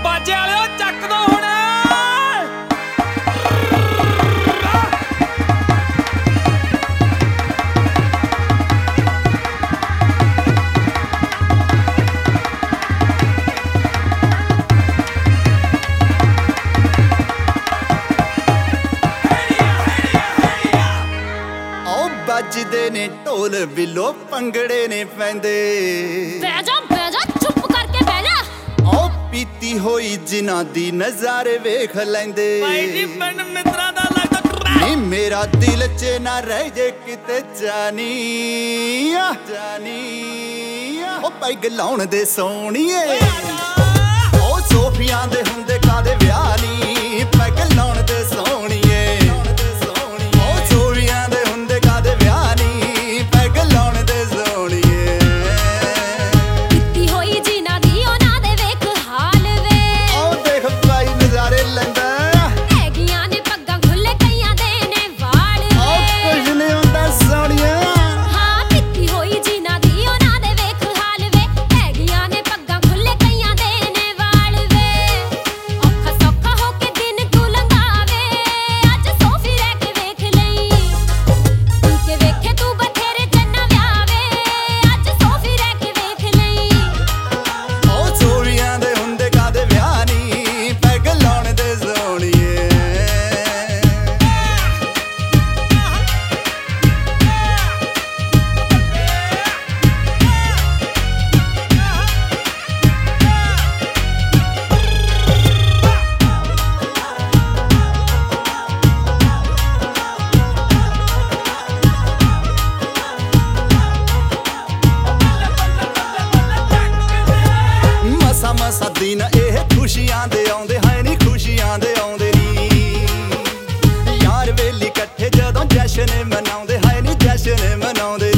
ਬਾਜੇ ਵਾਲਿਓ ਚੱਕ ਦੋ ਹੁਣ। ਵੱਜਦੇ ਨੇ ਢੋਲ ਬਿੱਲੋ ਭੰਗੜੇ ਨੇ ਪੈਂਦੇ। ਬਹਿ ਜਾ ਚੁੱਪ ਕਰਕੇ ਬਹਿ ਜਾ। ਉਹ ਪੀਤੀ ਹੋਈ ਜਿਨ੍ਹਾਂ ਦੀ ਨਜ਼ਾਰੇ ਵੇਖ ਲੈਂਦੇ। ਭਾਈ ਜੀ ਪਿੰਡ ਮਿੱਤਰਾਂ ਦਾ ਲੱਗਦਾ ਨੀ ਮੇਰਾ ਦਿਲ 'ਚ ਨਾ ਰਹਿ ਜੇ ਕਿਤੇ ਜਾਨੀ ਉਹ ਪੈਗ ਲਾਉਣ ਦੇ ਸੋਹਣੀਏ। ਉਹ ਸੋਫੀਆਂ ਦੇ ਹੁੰਦੇ ਕਾਦੇ ਵਿਆਹ ਨੀ ਪੈਗ ਲਾਉਣ ਦੇ ਸੋਹਣੀਏ। ਮਸਾ ਦਿਨ ਇਹ ਖੁਸ਼ੀਆਂ ਦੇ ਆਉਂਦੇ ਹੈ ਨੀ ਖੁਸ਼ੀਆਂ ਦੇ ਆਉਂਦੇ ਨੀ। ਯਾਰ ਵੇਲੀ ਇਕੱਠੇ ਜਦੋਂ ਜਸ਼ਨ ਮਨਾਉਂਦੇ ਹੈ ਨੀ ਜਸ਼ਨ ਮਨਾਉਂਦੇ।